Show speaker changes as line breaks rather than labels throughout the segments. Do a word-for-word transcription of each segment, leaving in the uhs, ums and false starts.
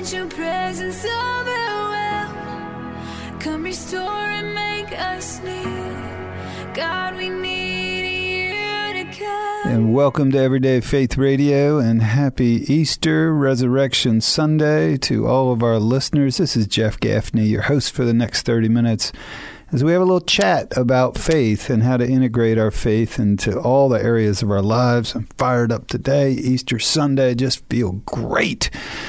let your presence overwhelm. Come restore and make us new. God, we need you to come.
And welcome to Everyday Faith Radio, and happy Easter Resurrection Sunday to all of our listeners. This is Jeff Gaffney, your host for the next thirty minutes, as we have a little chat about faith and how to integrate our faith into all the areas of our lives. I'm fired up today. Easter Sunday, just feel great.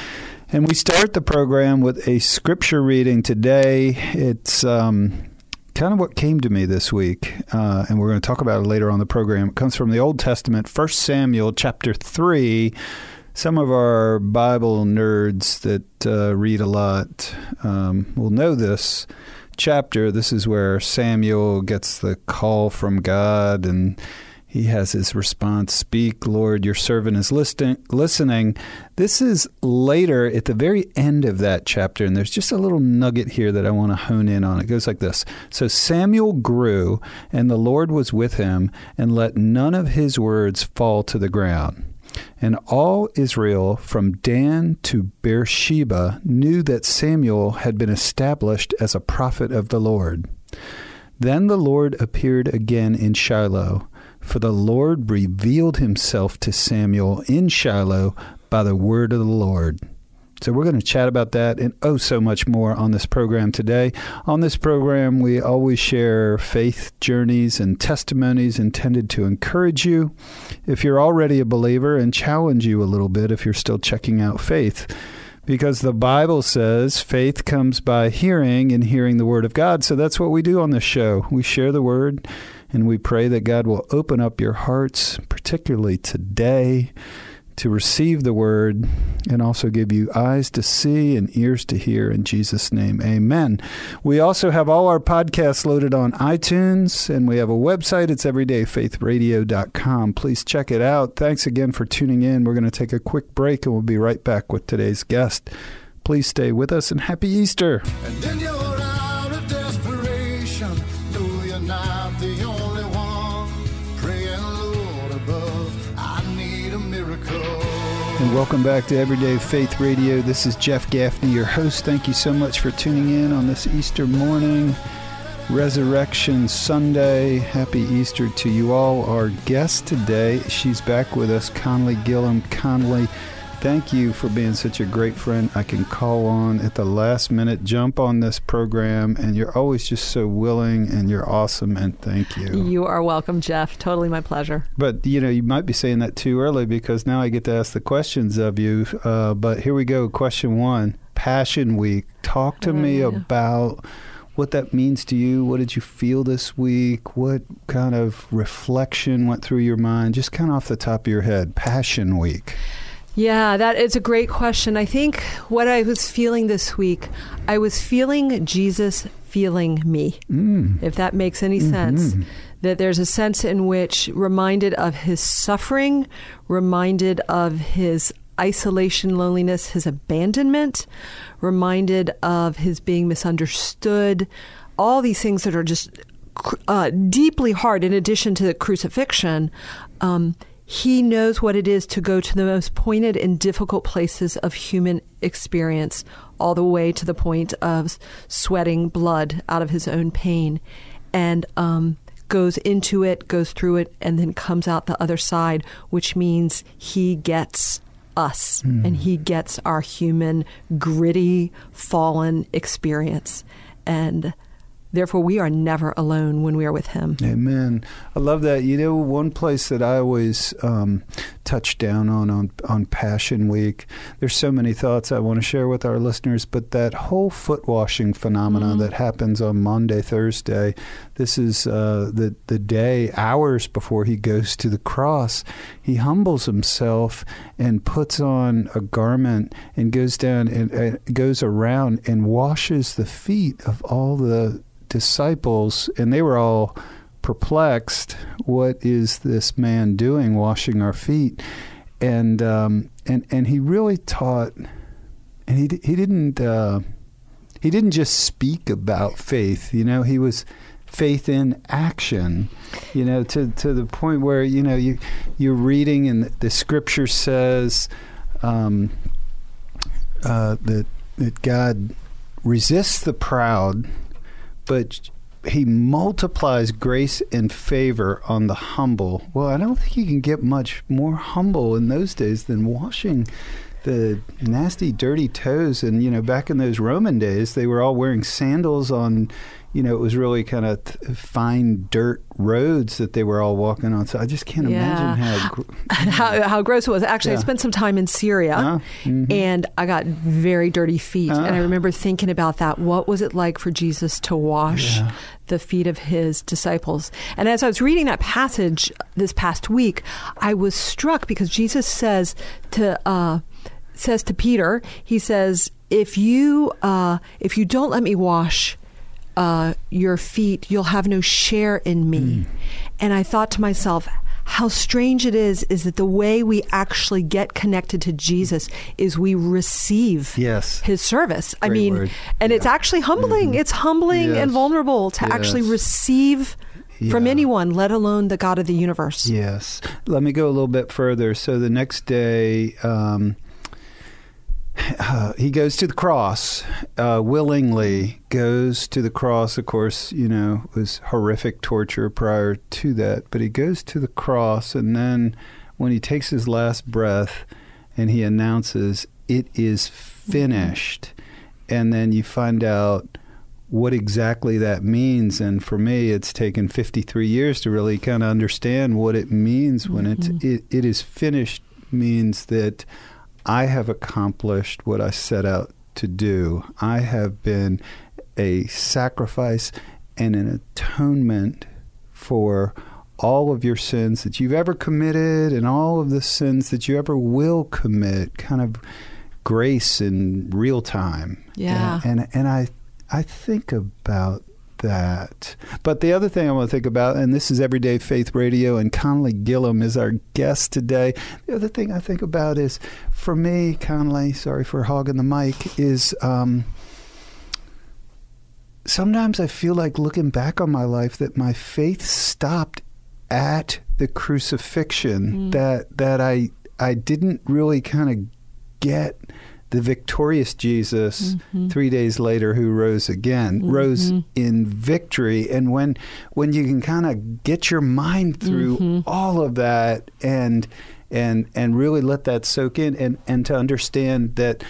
And we start the program with a scripture reading today. It's um, kind of what came to me this week, uh, and we're going to talk about it later on the program. It comes from the Old Testament, First Samuel chapter three. Some of our Bible nerds that uh, read a lot um, will know this chapter. This is where Samuel gets the call from God, and he has his response, "Speak, Lord, your servant is listen- listening." This is later at the very end of that chapter, and there's just a little nugget here that I want to hone in on. It goes like this. "So Samuel grew, and the Lord was with him, and let none of his words fall to the ground. And all Israel from Dan to Beersheba knew that Samuel had been established as a prophet of the Lord. Then the Lord appeared again in Shiloh, for the Lord revealed himself to Samuel in Shiloh by the word of the Lord." So we're going to chat about that and oh so much more on this program today. On this program, we always share faith journeys and testimonies intended to encourage you if you're already a believer, and challenge you a little bit if you're still checking out faith. Because the Bible says faith comes by hearing, and hearing the Word of God. So that's what we do on this show. We share the Word, and we pray that God will open up your hearts, particularly today, to receive the Word, and also give you eyes to see and ears to hear. In Jesus' name, amen. We also have all our podcasts loaded on iTunes, and we have a website. It's everyday faith radio dot com. Please check it out. Thanks again for tuning in. We're going to take a quick break, and we'll be right back with today's guest. Please stay with us, and happy Easter.
And then you're out of desperation. No, you're not the only one. Praying, Lord above, I need a miracle.
And welcome back to Everyday Faith Radio. This is Jeff Gaffney, your host. Thank you so much for tuning in on this Easter morning, Resurrection Sunday. Happy Easter to you all. Our guest today, she's back with us, Conley Gillum. Conley, thank you for being such a great friend I can call on at the last minute, jump on this program, and you're always just so willing, and you're awesome, and thank you.
You are welcome, Jeff. Totally my pleasure.
But, you know, you might be saying that too early, because now I get to ask the questions of you. Uh, but here we go. Question one, Passion Week. Talk to oh, me yeah. about what that means to you. What did you feel this week? What kind of reflection went through your mind? Just kind of off the top of your head. Passion Week.
Yeah, that is a great question. I think what I was feeling this week, I was feeling Jesus feeling me, mm. if that makes any mm-hmm. sense. That there's a sense in which reminded of his suffering, reminded of his isolation, loneliness, his abandonment, reminded of his being misunderstood, all these things that are just uh, deeply hard in addition to the crucifixion. Um, He knows what it is to go to the most pointed and difficult places of human experience, all the way to the point of sweating blood out of his own pain, and um, goes into it, goes through it, and then comes out the other side, which means he gets us, mm. and he gets our human, gritty, fallen experience. And therefore, we are never alone when we are with him.
Amen. I love that. You know, one place that I always um, touch down on, on on Passion Week, there's so many thoughts I want to share with our listeners, but that whole foot washing phenomenon mm-hmm. that happens on Monday, Thursday, this is uh, the, the day, hours before he goes to the cross. He humbles himself and puts on a garment and goes down and uh, goes around and washes the feet of all the disciples, and they were all perplexed. What is this man doing, washing our feet? And um, and and he really taught, and he he didn't uh, he didn't just speak about faith. You know, he was faith in action. You know, to to the point where you know you you're reading and the, the scripture says. Um, uh, that that God resists the proud, but he multiplies grace and favor on the humble. Well, I don't think you can get much more humble in those days than washing the nasty, dirty toes. And, you know, back in those Roman days, they were all wearing sandals on, you know, it was really kind of th- fine dirt roads that they were all walking on. So I just can't
Yeah.
imagine how, gr-
how how gross it was. Actually,
Yeah.
I spent some time in Syria,
Uh, mhm.
and I got very dirty feet.
Uh.
And I remember thinking about that. What was it like for Jesus to wash
Yeah.
the feet of his disciples? And as I was reading that passage this past week, I was struck because Jesus says to uh, says to Peter, he says, "If you uh, if you don't let me wash uh, your feet, you'll have no share in me."
Mm.
And I thought to myself, how strange it is, is that the way we actually get connected to Jesus is we receive
Yes.
his service. I
Great
mean,
word.
and it's
Yeah.
actually humbling.
Mhm.
It's humbling
Yes.
and vulnerable to actually
Yes.
receive from
Yeah.
anyone, let alone the God of the universe.
Yes. Let me go a little bit further. So the next day, um, uh, he goes to the cross, uh, willingly goes to the cross. Of course, you know, it was horrific torture prior to that, but he goes to the cross. And then when he takes his last breath and he announces, "It is finished." And then you find out what exactly that means. And for me, it's taken fifty-three years to really kind of understand what it means when
Mm-hmm.
it's, it, it is finished means that I have accomplished what I set out to do. I have been a sacrifice and an atonement for all of your sins that you've ever committed and all of the sins that you ever will commit, kind of grace in real time.
Yeah.
And, and, and I, I think about that. But the other thing I want to think about, and this is Everyday Faith Radio, and Conley Gillum is our guest today. The other thing I think about is, for me, Conley, sorry for hogging the mic, is um, sometimes I feel like looking back on my life that my faith stopped at the crucifixion,
Mm.
that that I I didn't really kind of get the victorious Jesus
Mm-hmm.
three days later who rose again,
Mm-hmm.
rose in victory. And when when you can kind of get your mind through
Mm-hmm.
all of that and and and really let that soak in, and, and to understand that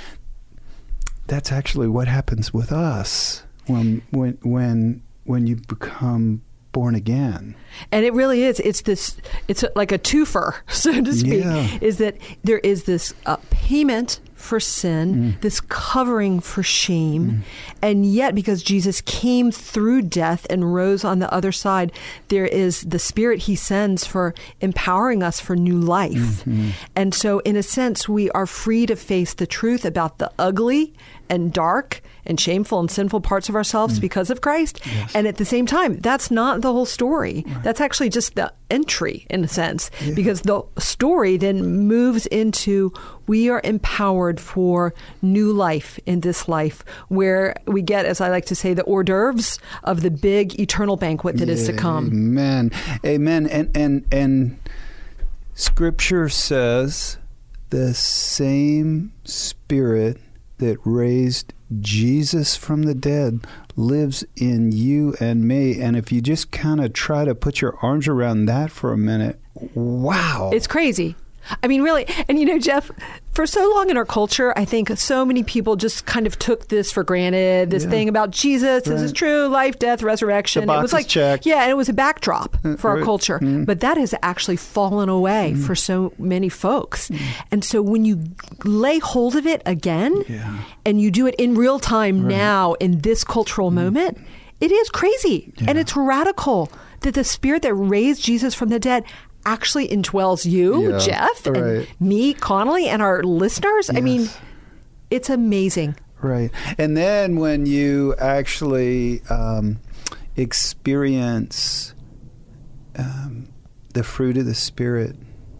that's actually what happens with us when when when when you become born again.
And it really is. It's this. It's like a twofer, so to speak.
Yeah.
Is that there is this uh, payment for sin,
Mm.
this covering for shame, and yet because Jesus came through death and rose on the other side, there is the Spirit He sends for empowering us for new life.
Mm-hmm.
And so, in a sense, we are free to face the truth about the ugly and dark and shameful and sinful parts of ourselves
Mm.
because of Christ.
Yes.
And at the same time, that's not the whole story. That's actually just the entry, in a sense,
Yeah.
because the story then moves into we are empowered for new life in this life, where we get, as I like to say, the hors d'oeuvres of the big eternal banquet that is to come.
Amen. Amen. And and and Scripture says the same Spirit that raised Jesus from the dead lives in you and me. And if you just kind of try to put your arms around that for a minute, wow.
It's crazy. I mean, really. And, you know, Jeff, for so long in our culture, I think so many people just kind of took this for granted, this
Yeah.
thing about Jesus, this is
Right.
true, life, death, resurrection.
The box
it was
is
like,
checked.
yeah, and it was a backdrop
Uh,
for our
right.
culture.
Mm.
But that has actually fallen away for so many folks. And so when you lay hold of it again,
Yeah.
and you do it in real time now in this cultural moment, it is crazy. And
Yeah.
it's radical that the Spirit that raised Jesus from the dead actually indwells you,
Yeah,
Jeff, and
right.
me, Connolly, and our listeners. I mean,
Yes.
it's amazing.
Right. And then when you actually um, experience um, the fruit of the Spirit,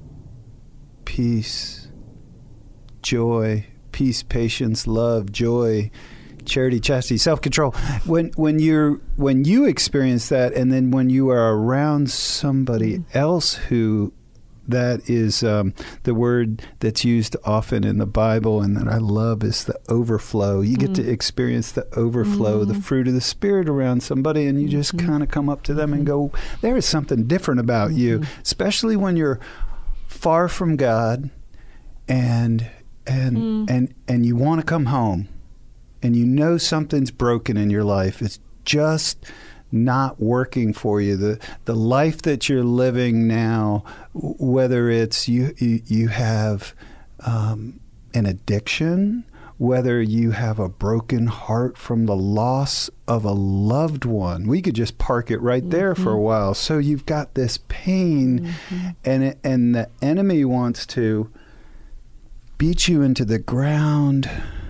peace, joy, peace, patience, love, joy, charity, chastity, self-control. When when you're when you experience that, and then when you are around somebody else who that is um, the word that's used often in the Bible, and that I love is the overflow. You get mm. to experience the overflow, mm. the fruit of the Spirit around somebody, and you just mm. kind of come up to them and go, there is something different about mm-hmm. you, especially when you're far from God and and mm. and and you want to come home, and you know something's broken in your life. It's just not working for you. The the life that you're living now, whether it's you you, you have um, an addiction, whether you have a broken heart from the loss of a loved one. We could just park it right there mm-hmm. for a while. So you've got this pain, mm-hmm. and it, and the enemy wants to beat you into the ground,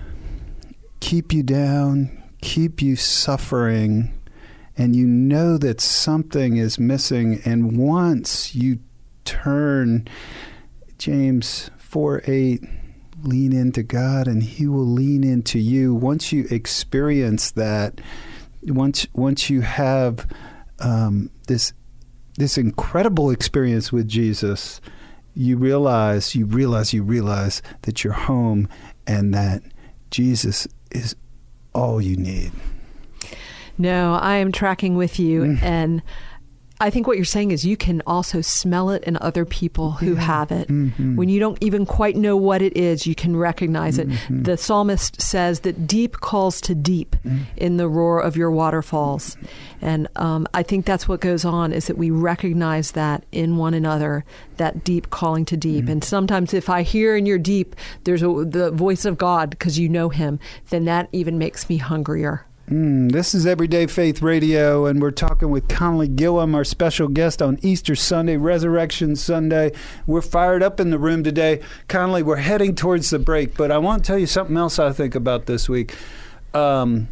keep you down, keep you suffering. And you know that something is missing. And once you turn, James four eight, lean into God and He will lean into you. Once you experience that, once once you have um, this this incredible experience with Jesus, you realize, you realize, you realize that you're home and that Jesus is all you need.
No, I am tracking with you. Mm. And I think what you're saying is you can also smell it in other people who yeah. have it. Mm-hmm. When you don't even quite know what it is, you can recognize mm-hmm. it. The psalmist says that deep calls to deep mm. in the roar of your waterfalls. And um, I think that's what goes on, is that we recognize that in one another, that deep calling to deep. Mm. And sometimes if I hear in your deep, there's a, the voice of God because you know Him, then that even makes me hungrier.
Mm, this is Everyday Faith Radio, and we're talking with Conley Gillum, our special guest on Easter Sunday, Resurrection Sunday. We're fired up in the room today. Conley, we're heading towards the break, but I want to tell you something else I think about this week. Um,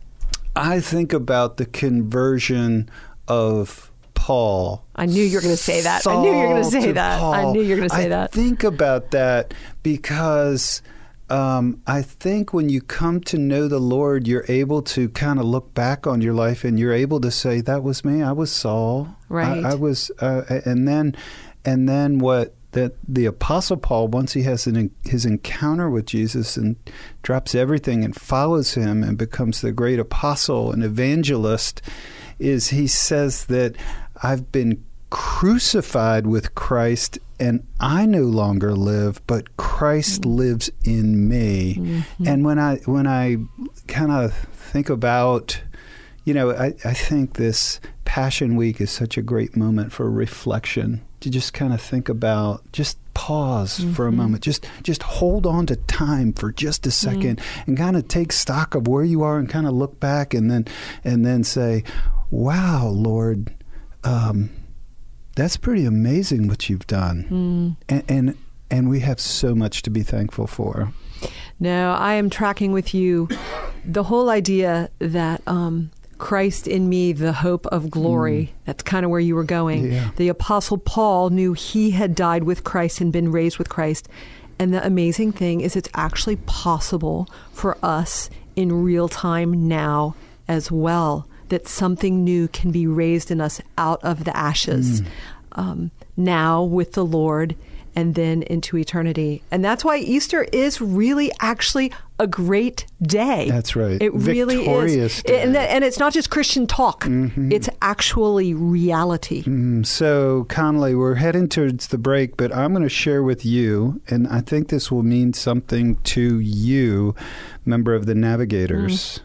I think about the conversion of Paul.
I knew you were going to say that. Saul I knew you were going to say that.
Paul.
I knew you were going to say
I
that.
Think about that because... Um, I think when you come to know the Lord, you're able to kind of look back on your life and you're able to say, that was me. I was Saul.
Right.
I, I was, uh, and then, and then what that the Apostle Paul, once he has an, his encounter with Jesus and drops everything and follows Him and becomes the great apostle and evangelist, is he says that I've been crucified with Christ, and I no longer live, but Christ mm-hmm. lives in me. Mm-hmm. And when I when I kind of think about, you know, I, I think this Passion Week is such a great moment for reflection, to just kind of think about, just pause mm-hmm. for a moment, just just hold on to time for just a second mm-hmm. and kind of take stock of where you are and kind of look back and then and then say, wow, Lord, um, that's pretty amazing what you've done. Mm. And, and and we have so much to be thankful for.
No, I am tracking with you the whole idea that um, Christ in me, the hope of glory, mm. that's kind of where you were going. Yeah. The Apostle Paul knew he had died with Christ and been raised with Christ. And the amazing thing is it's actually possible for us in real time now as well, that something new can be raised in us out of the ashes mm. um, now with the Lord and then into eternity. And that's why Easter is really actually a great day.
That's right.
It really
Victorious
is.
Day.
And, and it's not just Christian talk. Mm-hmm. It's actually reality.
Mm, so, Conley, we're heading towards the break, but I'm going to share with you, and I think this will mean something to you, member of the Navigators.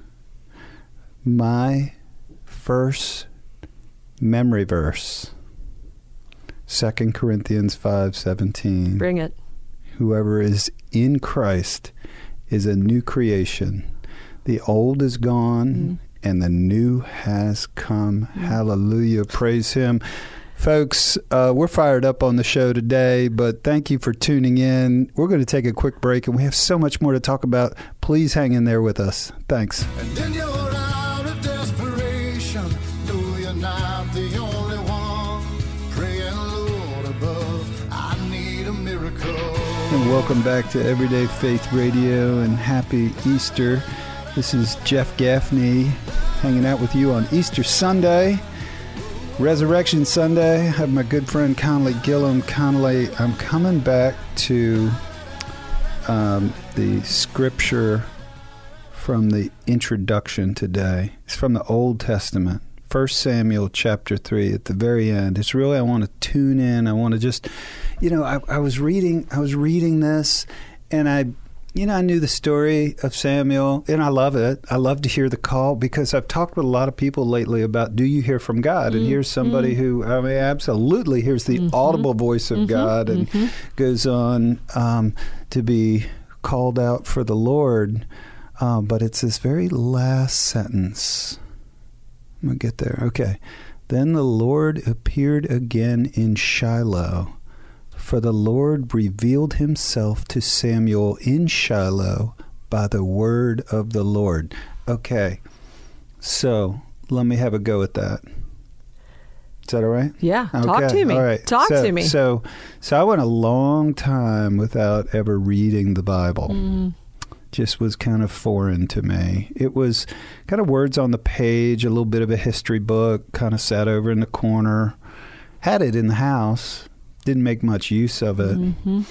Mm. My first memory verse, Second Corinthians five seventeen.
Bring it.
Whoever is in Christ is a new creation. The old is gone mm. and the new has come. Mm. Hallelujah. Praise Him. Folks, uh, we're fired up on the show today, but thank you for tuning in. We're going to take a quick break, and we have so much more to talk about. Please hang in there with us. Thanks.
And then you're out of desperation. No, you're not the only one. Praying, Lord above, I need a miracle.
And welcome back to Everyday Faith Radio, and happy Easter. This is Jeff Gaffney hanging out with you on Easter Sunday. Resurrection Sunday. I have my good friend Connolly Gillum. Connolly, I'm coming back to um, the scripture from the introduction today. It's from the Old Testament, First Samuel chapter three at the very end. It's really, I want to tune in. I want to just, you know, I, I was reading, I was reading this, and I, you know, I knew the story of Samuel, and I love it. I love to hear the call, because I've talked with a lot of people lately about, do you hear from God? Mm-hmm. And here's somebody mm-hmm. who, I mean, absolutely hears the mm-hmm. audible voice of mm-hmm. God, and mm-hmm. goes on um, to be called out for the Lord. Uh, but it's this very last sentence. I'm going to get there. Okay. Then the Lord appeared again in Shiloh, for the Lord revealed himself to Samuel in Shiloh by the word of the Lord. Okay, so let me have a go at that. Is that all right?
Yeah,
okay.
Talk to me.
All right.
Talk
so,
to me.
So, so I went a long time without ever reading the Bible. Mm. Just was kind of foreign to me. It was kind of words on the page, a little bit of a history book, kind of sat over in the corner. Had it in the house. Didn't make much use of it. Mm-hmm.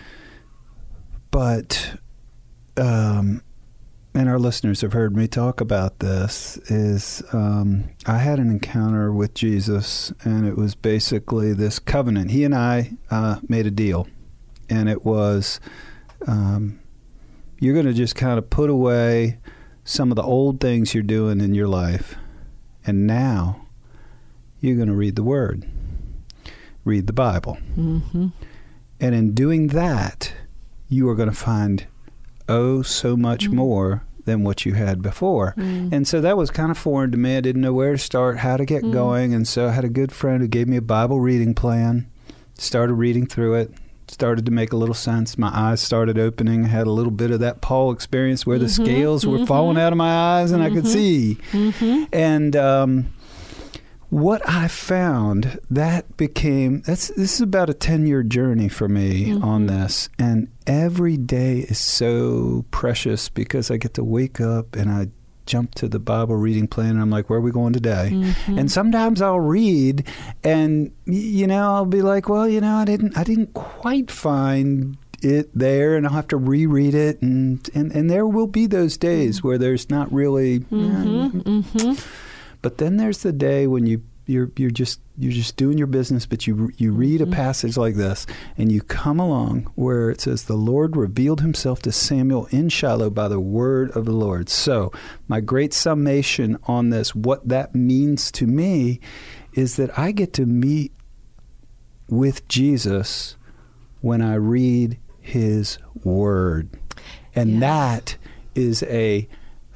But, um, and our listeners have heard me talk about this, is um, I had an encounter with Jesus, and it was basically this covenant. He and I uh, made a deal, and it was, um, you're going to just kind of put away some of the old things you're doing in your life, and now you're going to read the Word. Read the Bible. Mm-hmm. And in doing that, you are going to find, oh, so much mm-hmm. more than what you had before. Mm-hmm. And so that was kind of foreign to me. I didn't know where to start, how to get mm-hmm. going. And so I had a good friend who gave me a Bible reading plan, started reading through it, started to make a little sense. My eyes started opening. I had a little bit of that Paul experience where mm-hmm. the scales were mm-hmm. falling out of my eyes and mm-hmm. I could see. Mm-hmm. And, um, what I found, that became, that's this is about a ten-year journey for me mm-hmm. on this. And every day is so precious, because I get to wake up and I jump to the Bible reading plan and I'm like, where are we going today? Mm-hmm. And sometimes I'll read and, you know, I'll be like, well, you know, I didn't, I didn't quite find it there, and I'll have to reread it. And, and, and there will be those days mm-hmm. where there's not really...
Mm-hmm.
Eh,
mm-hmm.
But then there's the day when you you're you're just you're just doing your business, but you you read mm-hmm. a passage like this, and you come along where it says the Lord revealed himself to Samuel in Shiloh by the word of the Lord. So my great summation on this, what that means to me, is that I get to meet with Jesus when I read his word, and yeah. that is a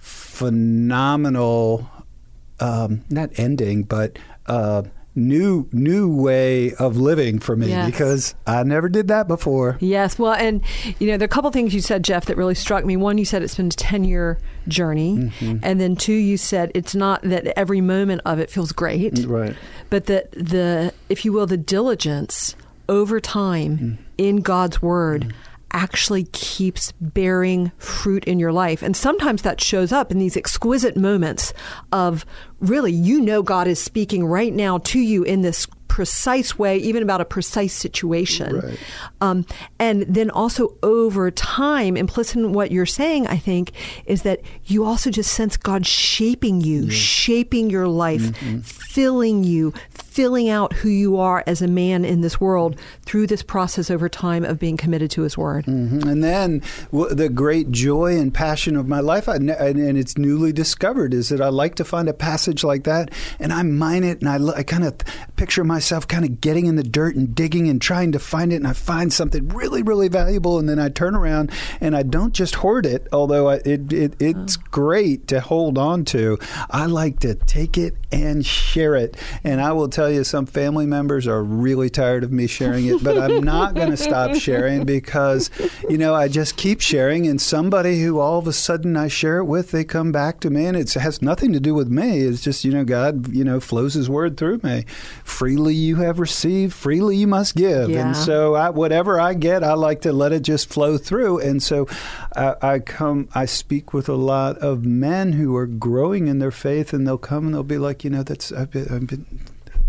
phenomenal. Um, not ending, but uh, new new way of living for me, yes. because I never did that before.
Yes. Well, and, you know, there are a couple things you said, Jeff, that really struck me. One, you said it's been a ten-year journey. Mm-hmm. And then two, you said it's not that every moment of it feels great.
Right.
But that the, if you will, the diligence over time mm. in God's Word mm. actually keeps bearing fruit in your life. And sometimes that shows up in these exquisite moments of really, you know, God is speaking right now to you in this precise way, even about a precise situation.
Right.
Um, and then also over time, implicit in what you're saying, I think, is that you also just sense God shaping you, yeah. shaping your life, mm-hmm. filling you, filling out who you are as a man in this world through this process over time of being committed to his word.
Mm-hmm. And then w- the great joy and passion of my life, I, and, and it's newly discovered, is that I like to find a passage like that, and I mine it, and I, I kind of picture myself kind of getting in the dirt and digging and trying to find it, and I find something really, really valuable, and then I turn around and I don't just hoard it, although I, it, it it's oh. great to hold on to. I like to take it and share it, and I will tell you, some family members are really tired of me sharing it, but I'm not going to stop sharing, because, you know, I just keep sharing, and somebody who all of a sudden I share it with, they come back to me, and it has nothing to do with me. It's just, you know, God, you know, flows his word through me. Freely you have received, freely you must give. Yeah. And so I, whatever I get, I like to let it just flow through. And so I, I come, I speak with a lot of men who are growing in their faith, and they'll come and they'll be like, you know, that's, I've been, I've been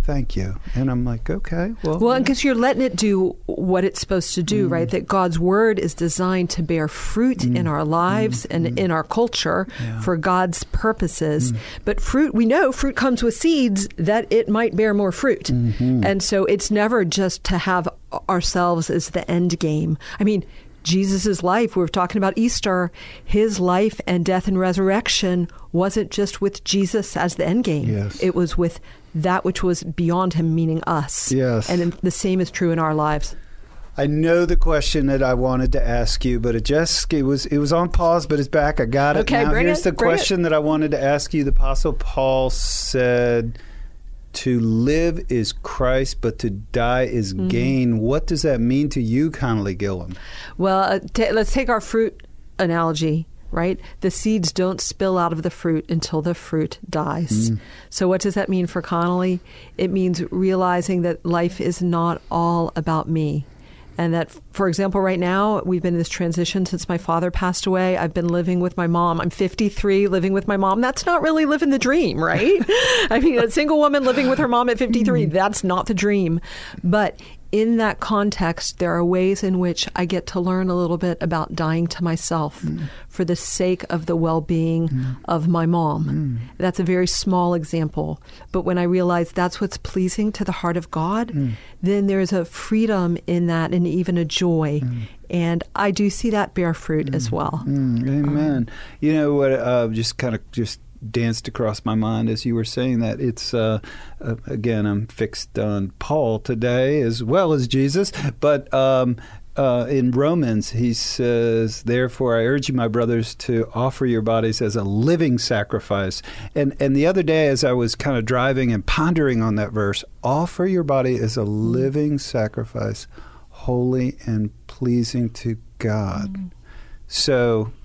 Thank you. And I'm like, okay, well.
Well,
yeah.
because you're letting it do what it's supposed to do,
Mm.
right? That God's word is designed to bear fruit
Mm.
in our lives
Mm.
and
Mm.
in our culture
Yeah.
for God's purposes.
Mm.
But fruit, we know fruit comes with seeds that it might bear more fruit.
Mhm.
And so it's never just to have ourselves as the end game. I mean, Jesus' life, we were talking about Easter, his life and death and resurrection wasn't just with Jesus as the end game.
Yes.
It was with that which was beyond him, meaning us.
Yes.
And the same is true in our lives.
I know the question that I wanted to ask you, but it just it was it was on pause, but it's back. I got it.
Okay,
now.
bring
Here's
it,
the
bring it.
question that I wanted to ask you. The Apostle Paul said, "To live is Christ, but to die is
Mm-hmm.
gain." What does that mean to you, Connolly Gillum?
Well, uh, ta let's take our fruit analogy, right? The seeds don't spill out of the fruit until the fruit dies.
Mm.
So what does that mean for Connolly? It means realizing that life is not all about me. And that, for example, right now, we've been in this transition since my father passed away. I've been living with my mom. I'm fifty-three, living with my mom. That's not really living the dream, right? I mean, a single woman living with her mom at fifty-three, that's not the dream. But in that context, there are ways in which I get to learn a little bit about dying to myself mm. for the sake of the well-being mm. of my mom. Mm. That's a very small example. But when I realize that's what's pleasing to the heart of God, mm. then there's a freedom in that and even a joy. Mm. And I do see that bear fruit mm. as well.
Mm. Amen. Um, you know what, uh, just kind of just danced across my mind as you were saying that. It's, uh, uh, again, I'm fixed on Paul today as well as Jesus, but um, uh, in Romans, he says, "Therefore I urge you, my brothers, to offer your bodies as a living sacrifice." And, and the other day, as I was kind of driving and pondering on that verse, offer your body as a living sacrifice, holy and pleasing to God. Mm. So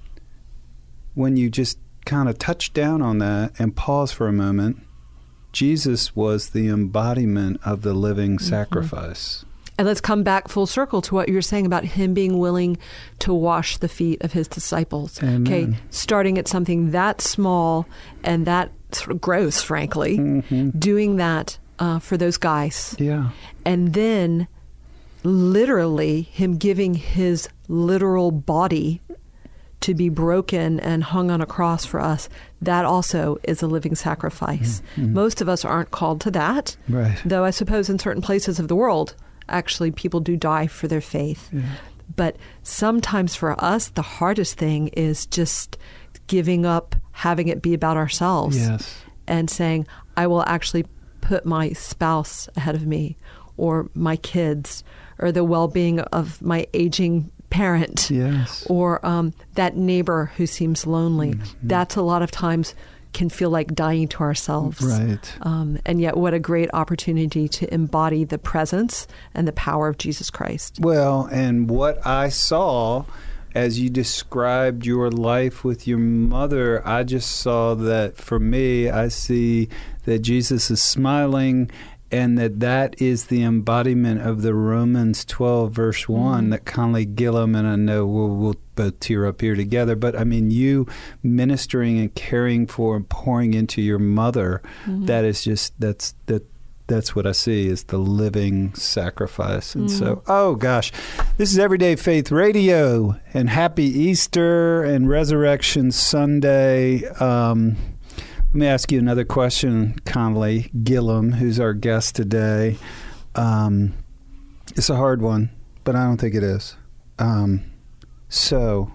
when you just kind of touch down on that and pause for a moment, Jesus was the embodiment of the living mm-hmm. sacrifice.
And let's come back full circle to what you were saying about him being willing to wash the feet of his disciples.
Amen.
Okay, starting at something that small and that sort of gross, frankly, mm-hmm. doing that uh, for those guys.
Yeah.
And then literally him giving his literal body to be broken and hung on a cross for us, that also is a living sacrifice. Mm-hmm. Most of us aren't called to that,
right.
though I suppose in certain places of the world, actually people do die for their faith. Yeah. But sometimes for us, the hardest thing is just giving up, having it be about ourselves,
yes.
and saying, I will actually put my spouse ahead of me, or my kids, or the well-being of my aging parent,
yes.
or um, that neighbor who seems lonely. Mm-hmm. That's a lot of times can feel like dying to ourselves.
Right.
Um, and yet what a great opportunity to embody the presence and the power of Jesus Christ.
Well, and what I saw as you described your life with your mother, I just saw that for me, I see that Jesus is smiling, and that that is the embodiment of the Romans twelve, verse one, mm-hmm. that Connolly Gillum, and I know we'll, we'll both tear up here together, but I mean, you ministering and caring for and pouring into your mother, mm-hmm. that is just, that's, that, that's what I see is the living sacrifice. And mm-hmm. so, oh gosh, this is Everyday Faith Radio, and happy Easter and Resurrection Sunday. Um, Let me ask you another question, Connolly Gillum, who's our guest today. Um, it's a hard one, but I don't think it is. Um, so,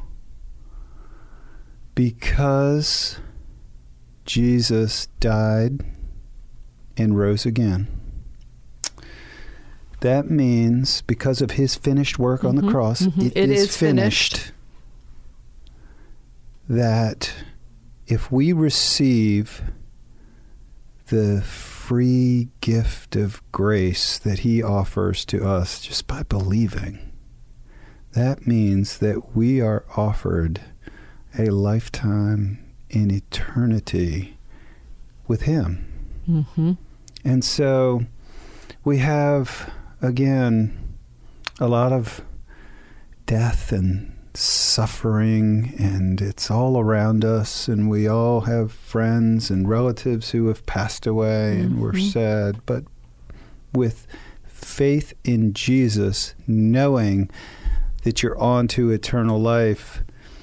because Jesus died and rose again, that means because of his finished work mm-hmm, on the cross,
mm-hmm.
it,
it
is,
is
finished,
finished.
That if we receive the free gift of grace that he offers to us just by believing, that means that we are offered a lifetime in eternity with him.
Mm-hmm.
And so we have, again, a lot of death and suffering, and it's all around us, and we all have friends and relatives who have passed away, mm-hmm. and we're sad. But with faith in Jesus, knowing that you're on to eternal life,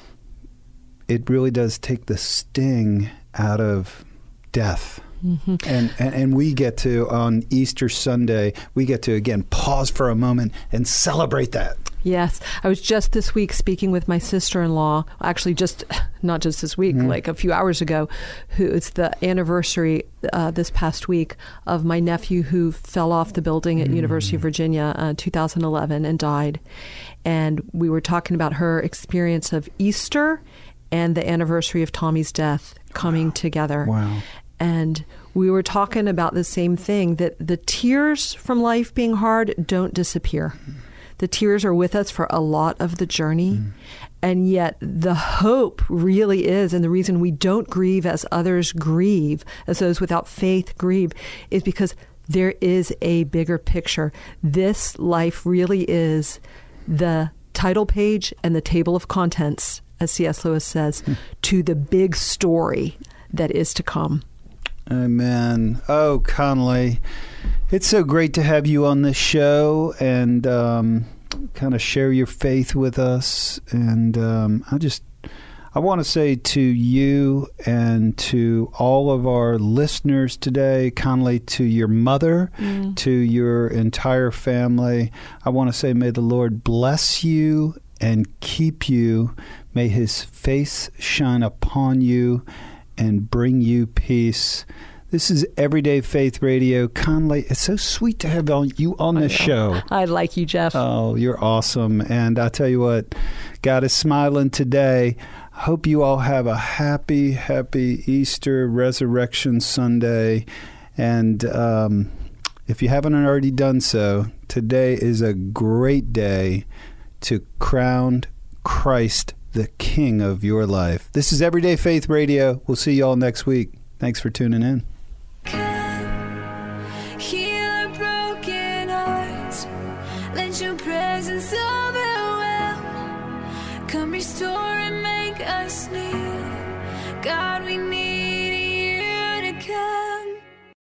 it really does take the sting out of death. Mm-hmm. And, and and we get to, on Easter Sunday, we get to, again, pause for a moment and celebrate that.
Yes. I was just this week speaking with my sister-in-law, actually just, not just this week, mm-hmm. like a few hours ago, who it's the anniversary uh, this past week of my nephew who fell off the building at mm-hmm. University of Virginia in uh, two thousand eleven and died. And we were talking about her experience of Easter and the anniversary of Tommy's death coming
wow.
together.
Wow.
And we were talking about the same thing, that the tears from life being hard don't disappear. The tears are with us for a lot of the journey. Mm. And yet the hope really is, and the reason we don't grieve as others grieve, as those without faith grieve, is because there is a bigger picture. This life really is the title page and the table of contents, as C S Lewis says, mm. to the big story that is to come.
Amen. Oh, Conley, it's so great to have you on this show and um, kind of share your faith with us. And um, I just, I want to say to you and to all of our listeners today, Conley, to your mother, mm. to your entire family, I want to say, may the Lord bless you and keep you. May his face shine upon you and bring you peace. This is Everyday Faith Radio. Conley, it's so sweet to have you on this show.
I like you, Jeff.
Oh, you're awesome. And I tell you what, God is smiling today. I hope you all have a happy, happy Easter Resurrection Sunday. And um, if you haven't already done so, today is a great day to crown Christ the King of your life. This is Everyday Faith Radio. We'll see you all next week. Thanks for tuning in.
Come, heal our broken hearts. Let your presence overwhelm. Come restore and make us new. God, we need